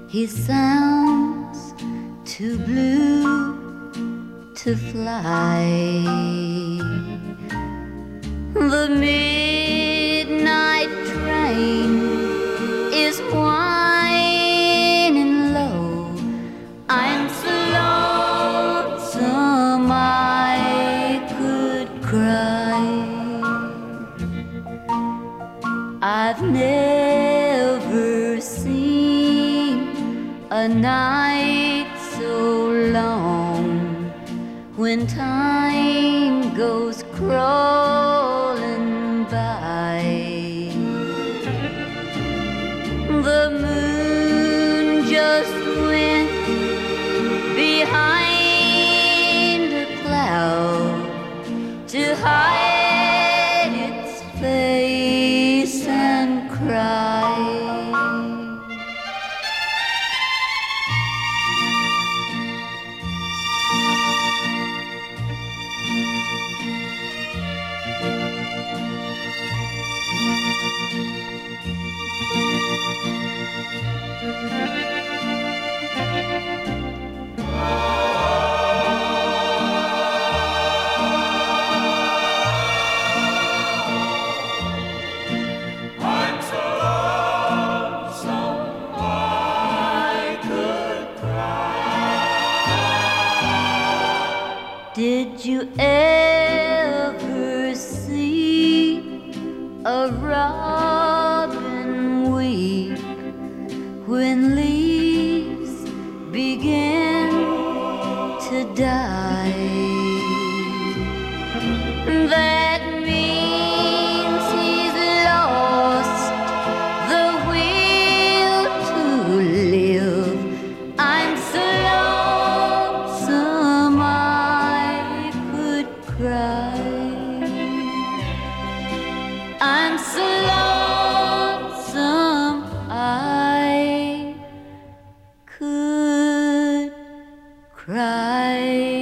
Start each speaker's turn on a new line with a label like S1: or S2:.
S1: He sounds too blue to fly. The midnight train is whining low. I'm so lonesome I could cry. I've never seen a night so long when time goes crawling by. The moon just went behind a cloud to hide its face and cry. Did you ever see a robin weep when leaves begin to die? That means he's lost the will to live. I'm so lonesome I could cry. I'm so lonesome I could cry.